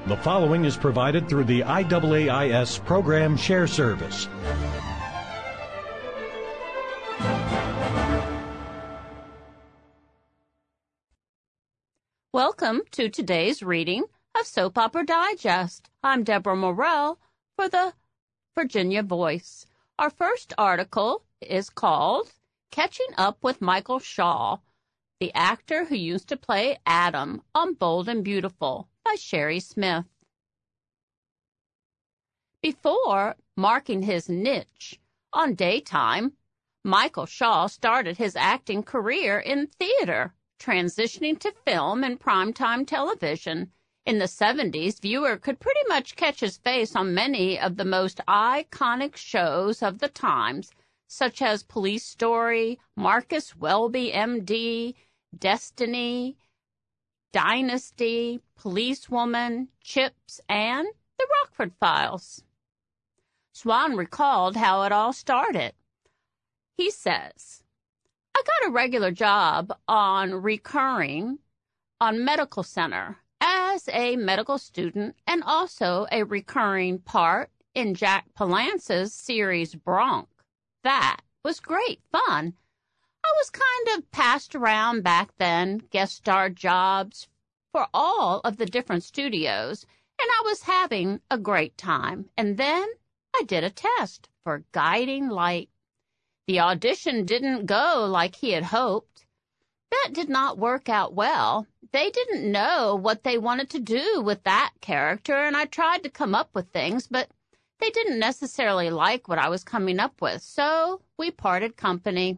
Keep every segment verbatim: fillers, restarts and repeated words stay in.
The following is provided through the I A A I S Program Share Service. Welcome to today's reading of Soap Opera Digest. I'm Deborah Morell for the Virginia Voice. Our first article is called Catching Up with Michael Shaw, the actor who used to play Adam on Bold and Beautiful, by Sherry Smith. Before marking his niche on daytime, Michael Shaw started his acting career in theater, transitioning to film and primetime television. In the seventies, viewer could pretty much catch his face on many of the most iconic shows of the times, such as Police Story, Marcus Welby, M D, Destiny, Dynasty, Policewoman, Chips, and The Rockford Files. Swan recalled how it all started. He says, I got a regular job on recurring on Medical Center as a medical student and also a recurring part in Jack Palance's series Bronx. That was great fun. I was kind of passed around back then, guest star jobs for all of the different studios, and I was having a great time. And then I did a test for Guiding Light. The audition didn't go like he had hoped. That did not work out well. They didn't know what they wanted to do with that character, and I tried to come up with things, but they didn't necessarily like what I was coming up with, so we parted company.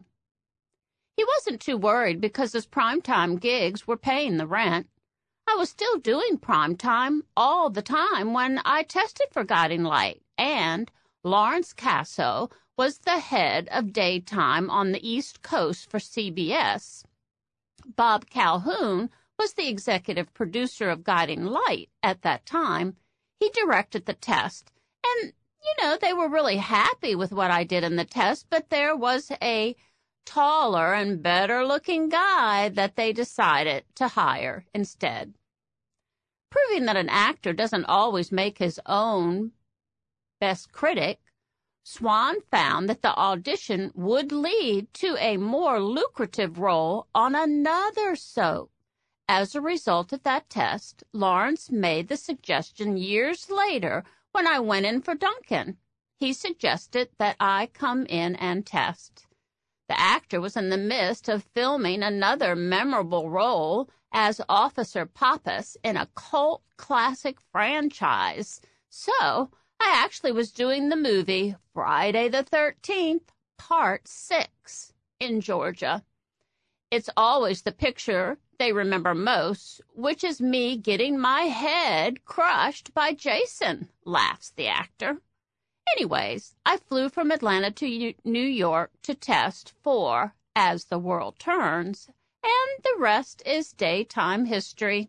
He wasn't too worried because his primetime gigs were paying the rent. I was still doing primetime all the time when I tested for Guiding Light, and Lawrence Casso was the head of daytime on the East Coast for C B S. Bob Calhoun was the executive producer of Guiding Light at that time. He directed the test, and, you know, they were really happy with what I did in the test, but there was a taller and better-looking guy that they decided to hire instead. Proving that an actor doesn't always make his own best critic, Swan found that the audition would lead to a more lucrative role on another soap. As a result of that test, Lawrence made the suggestion years later when I went in for Duncan. He suggested that I come in and test. The actor was in the midst of filming another memorable role as Officer Pappas in a cult classic franchise. So I actually was doing the movie Friday the thirteenth, Part six in Georgia. It's always the picture they remember most, which is me getting my head crushed by Jason, laughs the actor. Anyways, I flew from Atlanta to New York to test for As the World Turns, and the rest is daytime history.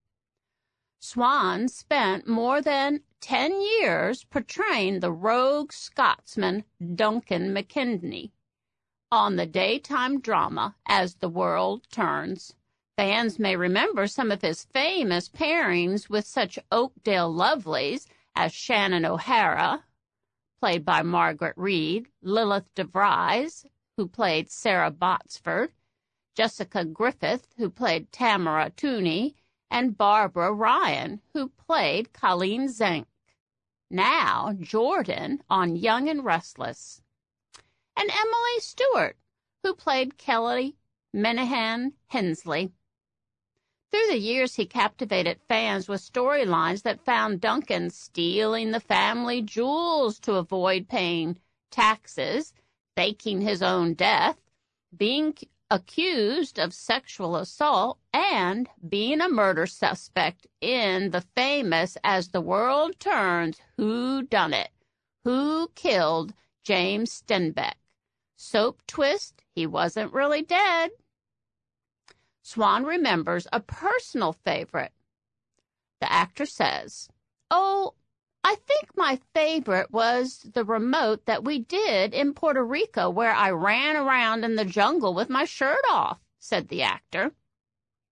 Swan spent more than ten years portraying the rogue Scotsman Duncan McKinley on the daytime drama As the World Turns. Fans may remember some of his famous pairings with such Oakdale lovelies as Shannon O'Hara, played by Margaret Reed, Lilith DeVries, who played Sarah Botsford, Jessica Griffith, who played Tamara Tooney, and Barbara Ryan, who played Colleen Zenk. Now Jordan on Young and Restless. And Emily Stewart, who played Kelly Menahan Hensley. Through the years, he captivated fans with storylines that found Duncan stealing the family jewels to avoid paying taxes, faking his own death, being accused of sexual assault, and being a murder suspect in the famous As the World Turns Who Done It? Who Killed James Stenbeck? Soap twist, he wasn't really dead. Swan remembers a personal favorite. The actor says, Oh, I think my favorite was the remote that we did in Puerto Rico where I ran around in the jungle with my shirt off, said the actor.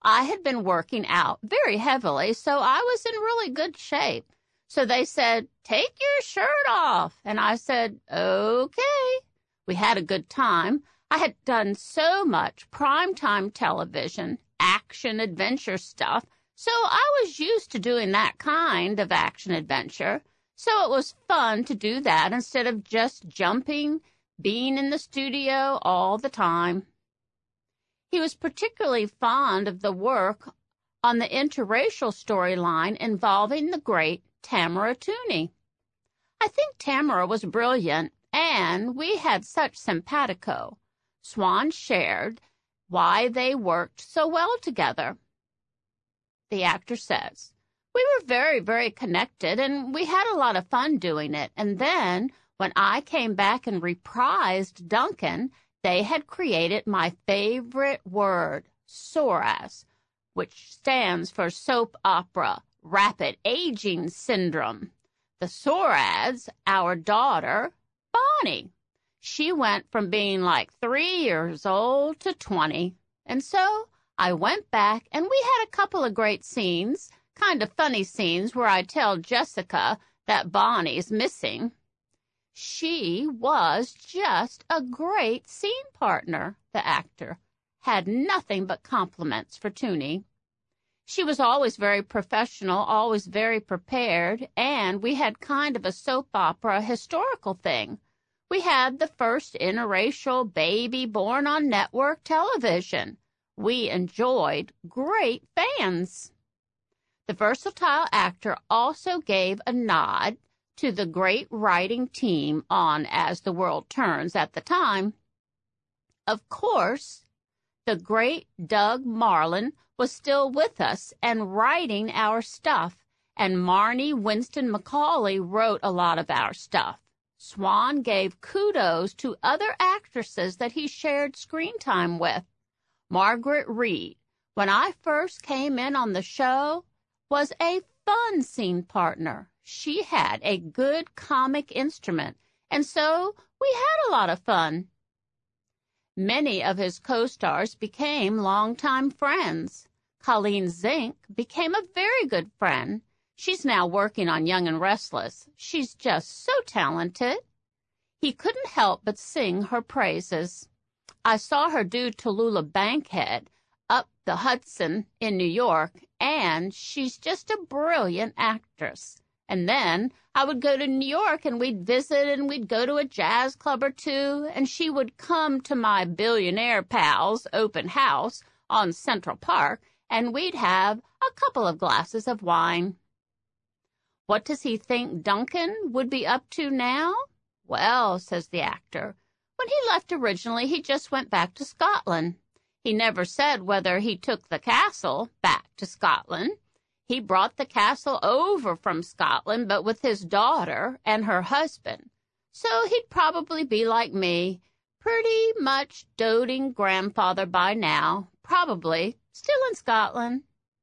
I had been working out very heavily, so I was in really good shape. So they said, "Take your shirt off." And I said, "Okay." We had a good time. I had done so much primetime television, action adventure stuff, so I was used to doing that kind of action adventure. So it was fun to do that instead of just jumping, being in the studio all the time. He was particularly fond of the work on the interracial storyline involving the great Tamara Tooney. I think Tamara was brilliant, and we had such simpatico. Swan shared why they worked so well together. The actor says, "We were very, very connected, and we had a lot of fun doing it. And then, when I came back and reprised Duncan, they had created my favorite word, SORAS, which stands for Soap Opera Rapid Aging Syndrome. The SORAS, our daughter, Bonnie. She went from being like three years old to twenty. And so I went back, and we had a couple of great scenes, kind of funny scenes where I tell Jessica that Bonnie's missing. She was just a great scene partner," the actor had nothing but compliments for Tooney. She was always very professional, always very prepared, and we had kind of a soap opera historical thing. We had the first interracial baby born on network television. We enjoyed great fans. The versatile actor also gave a nod to the great writing team on As the World Turns at the time. Of course, the great Doug Marland was still with us and writing our stuff, and Marnie Winston McCauley wrote a lot of our stuff. Swan gave kudos to other actresses that he shared screen time with. Margaret Reed, when I first came in on the show, was a fun scene partner. She had a good comic instrument, and so we had a lot of fun. Many of his co-stars became longtime friends. Colleen Zink became a very good friend. She's now working on Young and Restless. She's just so talented. He couldn't help but sing her praises. I saw her do Tallulah Bankhead up the Hudson in New York, and she's just a brilliant actress. And then I would go to New York, and we'd visit, and we'd go to a jazz club or two, and she would come to my billionaire pal's open house on Central Park, and we'd have a couple of glasses of wine. What does he think Duncan would be up to now? Well, says the actor, when he left originally, he just went back to Scotland. He never said whether he took the castle back to Scotland. He brought the castle over from Scotland, but with his daughter and her husband. So he'd probably be like me, pretty much doting grandfather by now, probably still in Scotland.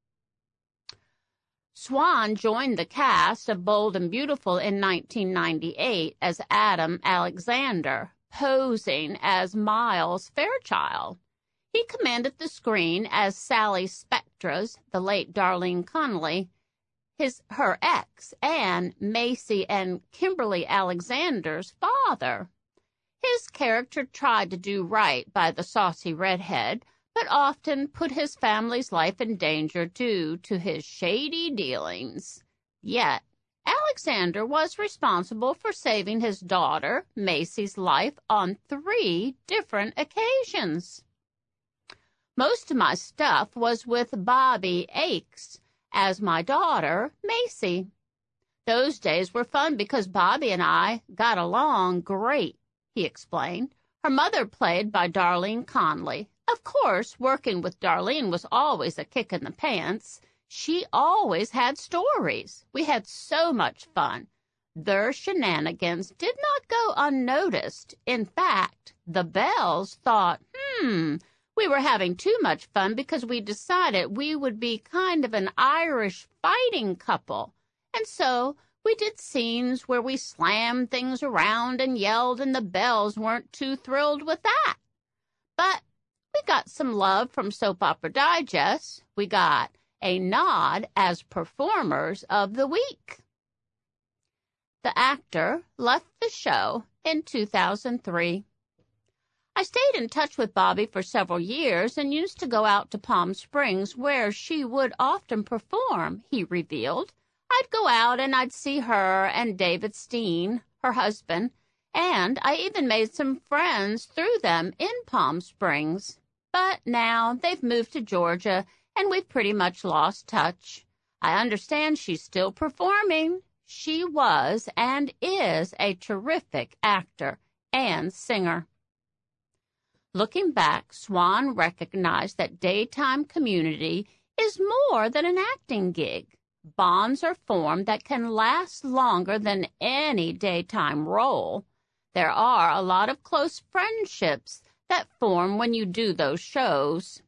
Swan joined the cast of Bold and Beautiful in nineteen ninety-eight as Adam Alexander, posing as Miles Fairchild. He commanded the screen as Sally Spectra's, the late Darlene Connolly, his her ex, and Macy and Kimberly Alexander's father. His character tried to do right by the saucy redhead, but often put his family's life in danger due to his shady dealings. Yet, Alexander was responsible for saving his daughter, Macy's, life on three different occasions. Most of my stuff was with Bobby Aches as my daughter, Macy. Those days were fun because Bobby and I got along great, he explained. Her mother played by Darlene Conley. Of course, working with Darlene was always a kick in the pants. She always had stories. We had so much fun. Their shenanigans did not go unnoticed. In fact, the Bells thought, hmm, we were having too much fun because we decided we would be kind of an Irish fighting couple. And so we did scenes where we slammed things around and yelled, and the Bells weren't too thrilled with that. But We got some love from Soap Opera Digest. We got a nod as Performers of the Week. The actor left the show in two thousand three. I stayed in touch with Bobby for several years and used to go out to Palm Springs where she would often perform, he revealed. I'd go out and I'd see her and David Steen, her husband, and I even made some friends through them in Palm Springs. But now they've moved to Georgia and we've pretty much lost touch. I understand she's still performing. She was and is a terrific actor and singer. Looking back, Swan recognized that daytime Community is more than an acting gig. Bonds are formed that can last longer than any daytime role. There are a lot of close friendships that form when you do those shows.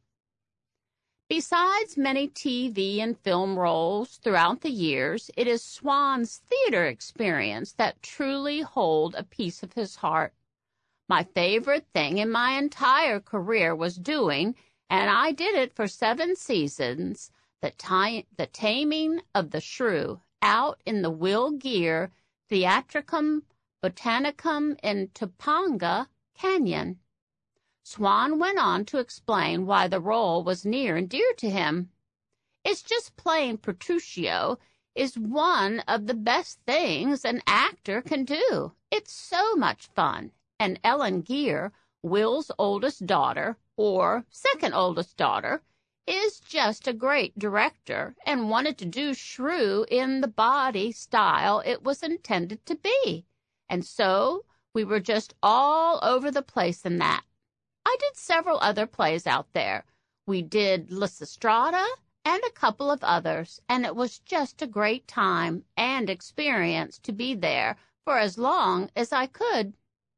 Besides many T V and film roles throughout the years, it is Swan's theater experience that truly hold a piece of his heart. My favorite thing in my entire career was doing, and I did it for seven seasons, the, ti- the Taming of the Shrew out in the Will Geer Theatricum Botanicum in Topanga Canyon. Swan went on to explain why the role was near and dear to him. It's just playing Petruchio is one of the best things an actor can do. It's so much fun. And Ellen Geer, Will's oldest daughter, or second oldest daughter, is just a great director and wanted to do Shrew in the body style it was intended to be. And so we were just all over the place in that. I did several other plays out there. We did Lysistrata and a couple of others, and it was just a great time and experience to be there for as long as I could.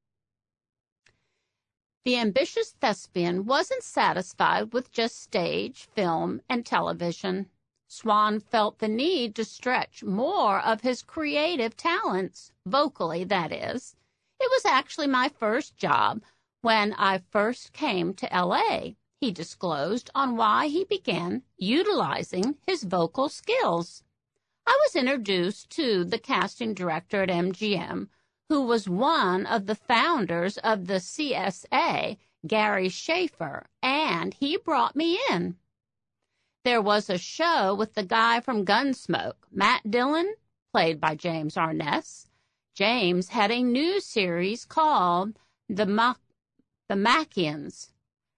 The ambitious thespian wasn't satisfied with just stage, film, and television. Swan felt the need to stretch more of his creative talents, vocally, that is. It was actually my first job when I first came to L A, he disclosed on why he began utilizing his vocal skills. I was introduced to the casting director at M G M, who was one of the founders of the C S A, Gary Schaefer, and he brought me in. There was a show with the guy from Gunsmoke, Matt Dillon, played by James Arness. James had a new series called The, Ma- the Mackians,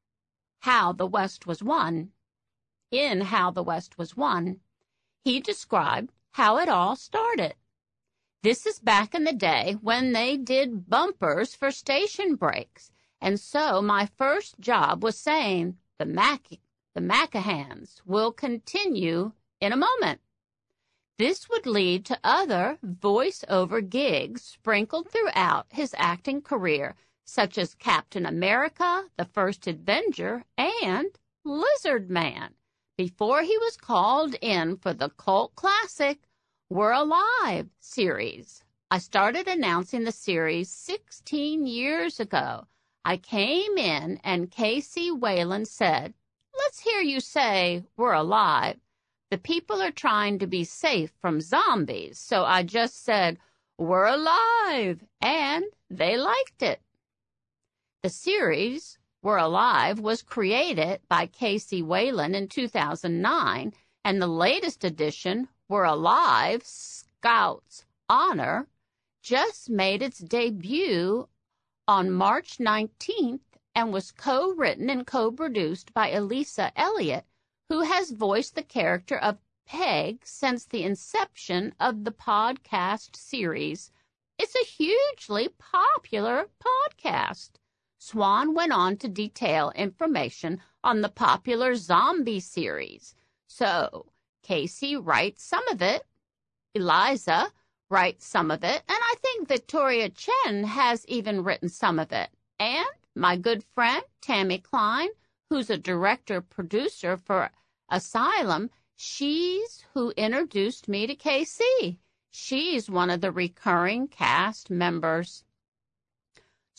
How the West Was Won. In How the West Was Won, he described how it all started. This is back in the day when they did bumpers for station breaks, and so my first job was saying, the Mac the Maccahans will continue in a moment. This would lead to other voice-over gigs sprinkled throughout his acting career, such as Captain America, The First Avenger, and Lizard Man, before he was called in for the cult classic We're Alive series. I started announcing the series sixteen years ago. I came in and Casey Wayland said, "Let's hear you say we're alive. The people are trying to be safe from zombies." So I just said, "We're alive," and they liked it. The series, We're Alive, was created by Casey Wayland in two thousand nine, and the latest edition, We're Alive, Scout's Honor, just made its debut on March nineteenth and was co-written and co-produced by Elisa Elliott, who has voiced the character of Peg since the inception of the podcast series. It's a hugely popular podcast. Swan went on to detail information on the popular zombie series. So, Casey writes some of it, Eliza writes some of it, and I think Victoria Chen has even written some of it. And my good friend, Tammy Klein, who's a director-producer for Asylum, she's who introduced me to K C. She's one of the recurring cast members.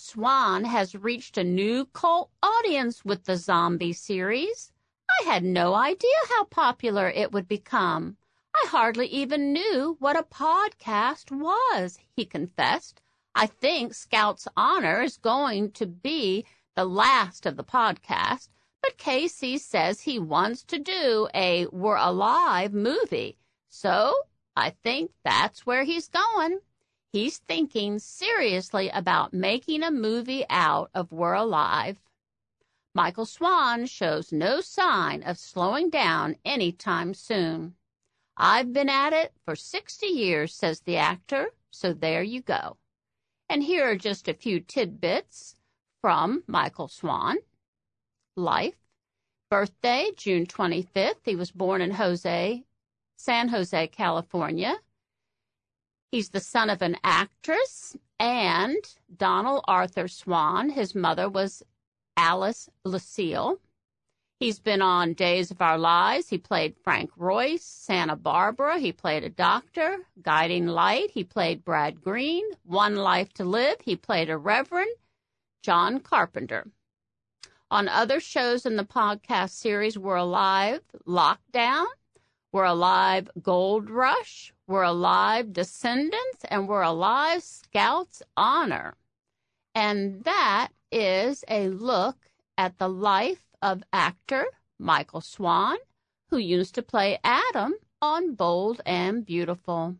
Swan has reached a new cult audience with the zombie series. I had no idea how popular it would become. I hardly even knew what a podcast was, he confessed. I think Scout's Honor is going to be the last of the podcast, but K C says he wants to do a We're Alive movie, so I think that's where he's going. He's thinking seriously about making a movie out of We're Alive. Michael Swan shows no sign of slowing down anytime soon. I've been at it for sixty years, says the actor, so there you go. And here are just a few tidbits from Michael Swan. Life. Birthday, June twenty-fifth. He was born in Jose, San Jose, California. He's the son of an actress and Donald Arthur Swan. His mother was Alice Lucille. He's been on Days of Our Lives. He played Frank Royce. Santa Barbara, he played a doctor. Guiding Light, he played Brad Green. One Life to Live, he played a Reverend. John Carpenter. On other shows in the podcast series, We're Alive Lockdown, We're Alive Gold Rush, We're Alive Descendants, and We're Alive Scout's Honor. And that is a look at the life of actor Michael Swan, who used to play Adam on Bold and Beautiful.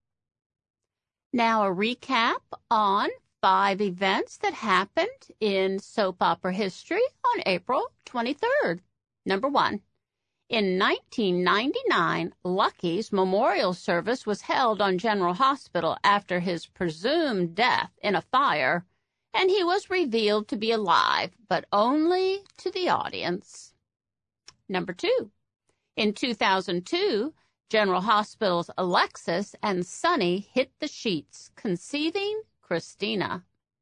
Now a recap on five events that happened in soap opera history on April twenty-third. Number one, in nineteen ninety-nine, Lucky's memorial service was held on General Hospital after his presumed death in a fire, and he was revealed to be alive, but only to the audience. Number two, in two thousand two, General Hospital's Alexis and Sonny hit the sheets, conceiving Christina.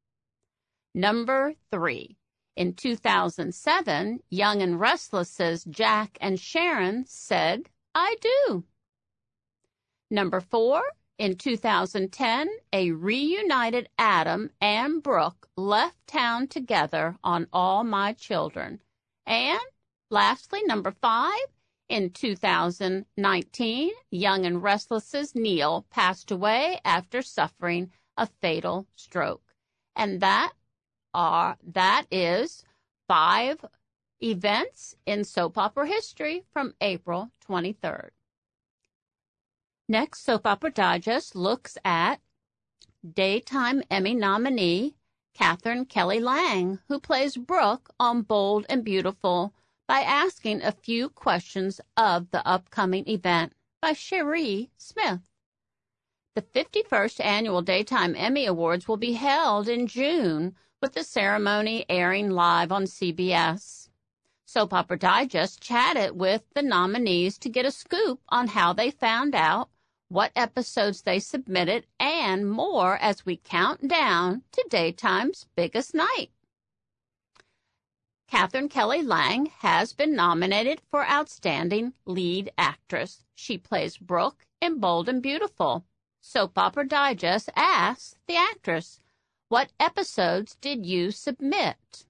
Number three, in two thousand seven, Young and Restless's Jack and Sharon said, I do. Number four, in two thousand ten, a reunited Adam and Brooke left town together on All My Children. And lastly, number five, in two thousand nineteen, Young and Restless's Neil passed away after suffering a fatal stroke. And that are that is five events in soap opera history from April twenty-third. Next, Soap Opera Digest looks at Daytime Emmy nominee Katherine Kelly Lang, who plays Brooke on Bold and Beautiful, by asking a few questions of the upcoming event by Cherie Smith. The fifty-first Annual Daytime Emmy Awards will be held in June, with the ceremony airing live on C B S. Soap Opera Digest chatted with the nominees to get a scoop on how they found out, what episodes they submitted, and more as we count down to Daytime's biggest night. Katherine Kelly Lang has been nominated for Outstanding Lead Actress. She plays Brooke in Bold and Beautiful. Soap Opera Digest asks the actress, what episodes did you submit?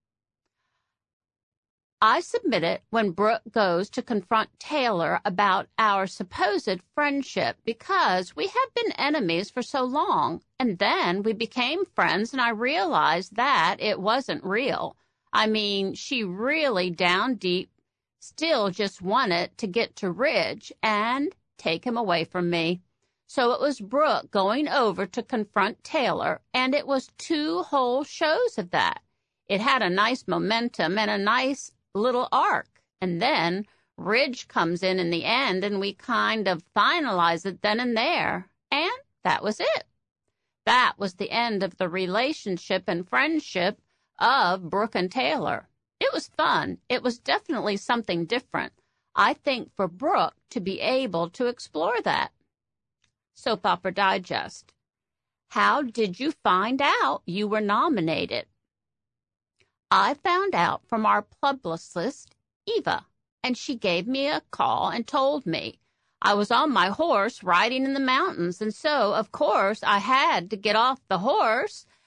I submitted when Brooke goes to confront Taylor about our supposed friendship because we had been enemies for so long, and then we became friends and I realized that it wasn't real. I mean, she really down deep still just wanted to get to Ridge and take him away from me. So it was Brooke going over to confront Taylor, and it was two whole shows of that. It had a nice momentum and a nice little arc. And then Ridge comes in in the end, and we kind of finalize it then and there. And that was it. That was the end of the relationship and friendship of Brooke and Taylor. It was fun. It was definitely something different. I think for Brooke to be able to explore that. Soap Opera Digest. How did you find out you were nominated? I found out from our publicist, Eva, and she gave me a call and told me. I was on my horse riding in the mountains, and so, of course, I had to get off the horse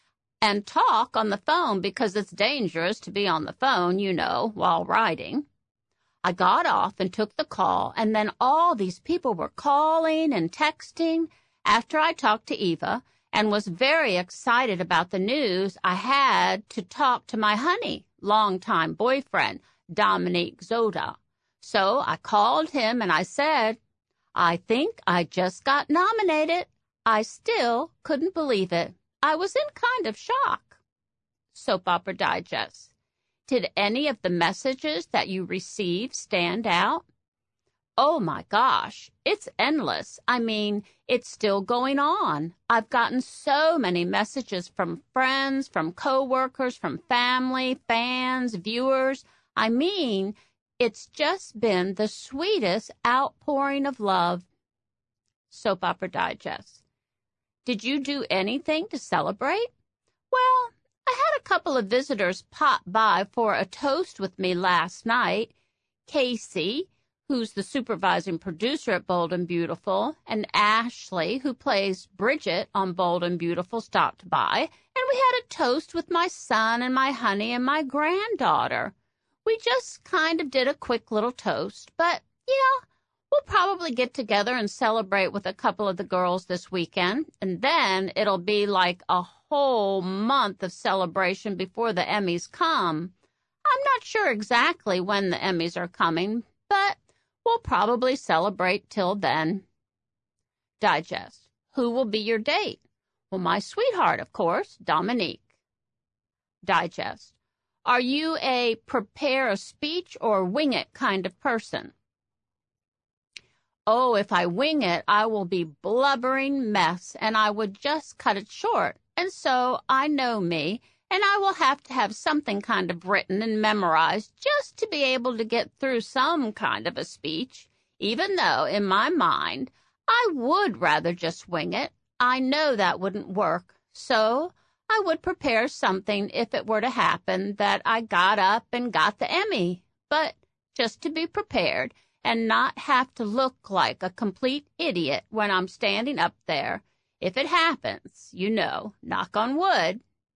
and talk on the phone because it's dangerous to be on the phone, you know, while riding. I got off and took the call, and then all these people were calling and texting after I talked to Eva and was very excited about the news. I had to talk to my honey, longtime boyfriend, Dominique Zoda. So I called him and I said, I think I just got nominated. I still couldn't believe it. I was in kind of shock. Soap Opera Digest. Did any of the messages that you received stand out? Oh my gosh, it's endless. I mean, it's still going on. I've gotten so many messages from friends, from coworkers, from family, fans, viewers. I mean, it's just been the sweetest outpouring of love. Soap Opera Digest. Did you do anything to celebrate? Well, I had a couple of visitors pop by for a toast with me last night. Casey, who's the supervising producer at Bold and Beautiful, and Ashley, who plays Bridget on Bold and Beautiful, stopped by, and we had a toast with my son and my honey and my granddaughter. We just kind of did a quick little toast, but, yeah, we'll probably get together and celebrate with a couple of the girls this weekend, and then it'll be like a whole month of celebration before the Emmys come. I'm not sure exactly when the Emmys are coming, but we'll probably celebrate till then. Digest. Who will be your date? Well, my sweetheart, of course, Dominique. Digest. Are you a prepare a speech or wing it kind of person? Oh, if I wing it, I will be blubbering mess, and I would just cut it short. And so I know me, and I will have to have something kind of written and memorized just to be able to get through some kind of a speech, even though in my mind I would rather just wing it. I know that wouldn't work, so I would prepare something if it were to happen that I got up and got the Emmy, but just to be prepared and not have to look like a complete idiot when I'm standing up there. If it happens, you know, knock on wood.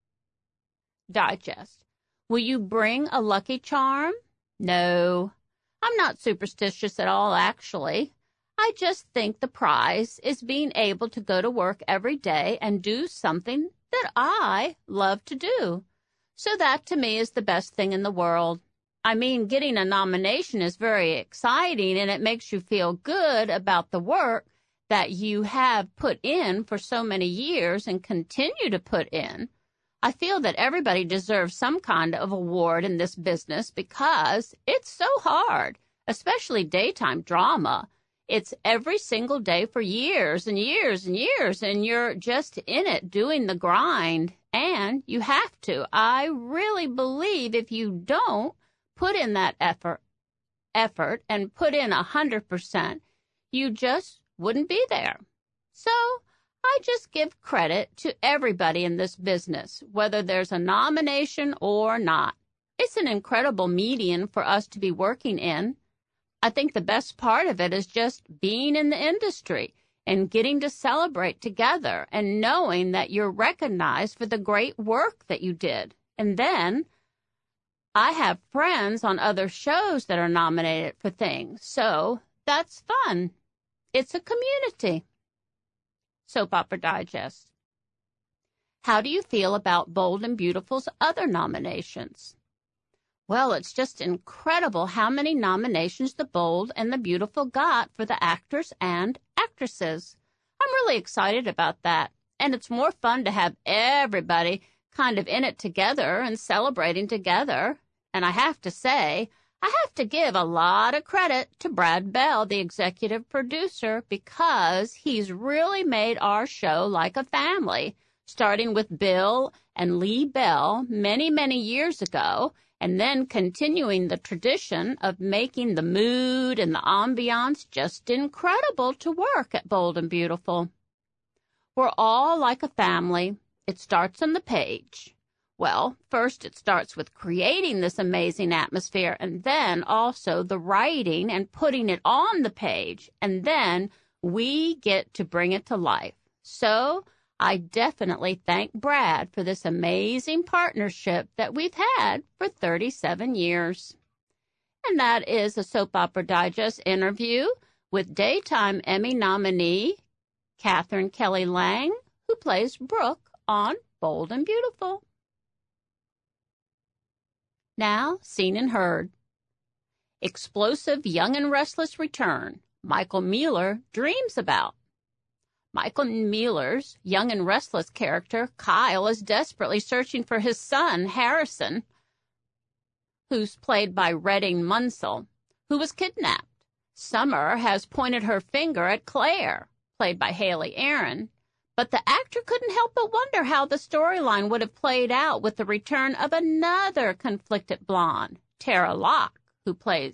Digest. Will you bring a Lucky Charm? No, I'm not superstitious at all, actually. I just think the prize is being able to go to work every day and do something that I love to do. So that to me is the best thing in the world. I mean, getting a nomination is very exciting, and it makes you feel good about the work that you have put in for so many years and continue to put in. I feel that everybody deserves some kind of award in this business because it's so hard, especially daytime drama. It's every single day for years and years and years, and you're just in it doing the grind, and you have to. I really believe if you don't put in that effort, effort and put in a hundred percent, you just wouldn't be there. So I just give credit to everybody in this business, whether there's a nomination or not. It's an incredible medium for us to be working in. I think the best part of it is just being in the industry and getting to celebrate together and knowing that you're recognized for the great work that you did. And then I have friends on other shows that are nominated for things, so that's fun. It's a community. Soap Opera Digest. How do you feel about Bold and Beautiful's other nominations? Well, it's just incredible how many nominations the Bold and the Beautiful got for the actors and actresses. I'm really excited about that, and it's more fun to have everybody kind of in it together and celebrating together. And I have to say, I have to give a lot of credit to Brad Bell, the executive producer, because he's really made our show like a family, starting with Bill and Lee Bell many, many years ago, and then continuing the tradition of making the mood and the ambiance just incredible to work at Bold and Beautiful. We're all like a family. It starts on the page. Well, first it starts with creating this amazing atmosphere, and then also the writing and putting it on the page, and then we get to bring it to life. So I definitely thank Brad for this amazing partnership that we've had for thirty-seven years. And that is a Soap Opera Digest interview with Daytime Emmy nominee Catherine Kelly Lang, who plays Brooke on Bold and Beautiful. Now, seen and heard. Explosive Young and Restless return Michael Mueller dreams about. Michael Mueller's Young and Restless character, Kyle, is desperately searching for his son, Harrison, who's played by Redding Munsell, who was kidnapped. Summer has pointed her finger at Claire, played by Haley Aaron, but the actor couldn't help but wonder how the storyline would have played out with the return of another conflicted blonde, Tara Locke, who plays,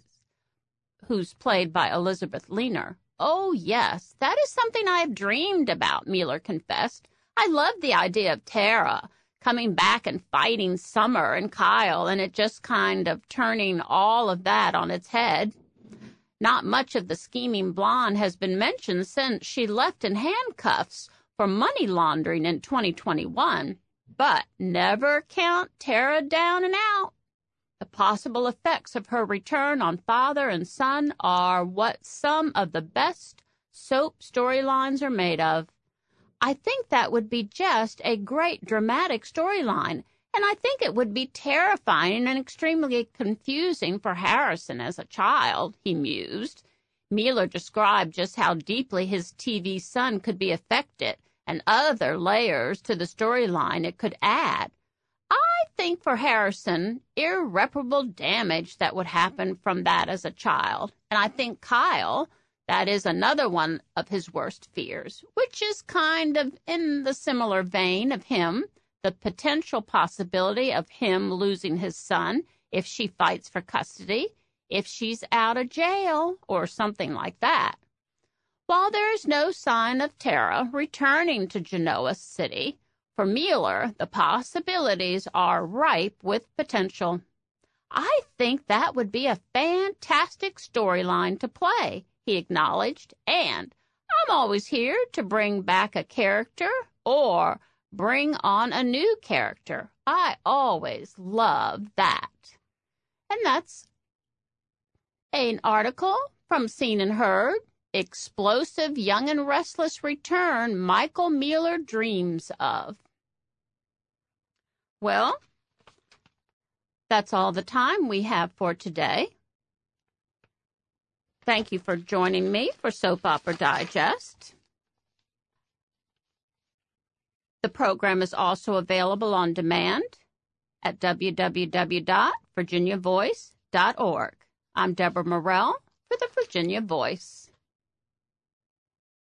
who's played by Elizabeth Leaner. Oh, yes, that is something I have dreamed about, Mueller confessed. I love the idea of Tara coming back and fighting Summer and Kyle, and it just kind of turning all of that on its head. Not much of the scheming blonde has been mentioned since she left in handcuffs for money laundering in twenty twenty-one, but never count Tara down and out. The possible effects of her return on father and son are what some of the best soap storylines are made of. I think that would be just a great dramatic storyline, and I think it would be terrifying and extremely confusing for Harrison as a child, he mused. Mueller described just how deeply his T V son could be affected and other layers to the storyline it could add. I think for Harrison, irreparable damage that would happen from that as a child. And I think Kyle, that is another one of his worst fears, which is kind of in the similar vein of him, the potential possibility of him losing his son if she fights for custody, if she's out of jail, or something like that. While there is no sign of Tara returning to Genoa City, for Mueller, the possibilities are ripe with potential. I think that would be a fantastic storyline to play, he acknowledged, and I'm always here to bring back a character or bring on a new character. I always love that. And that's an article from Seen and Heard. Explosive Young and Restless return Michael Mueller dreams of. Well, that's all the time we have for today. Thank you for joining me for Soap Opera Digest. The program is also available on demand at w w w dot virginia voice dot org. I'm Deborah Morell for the Virginia Voice.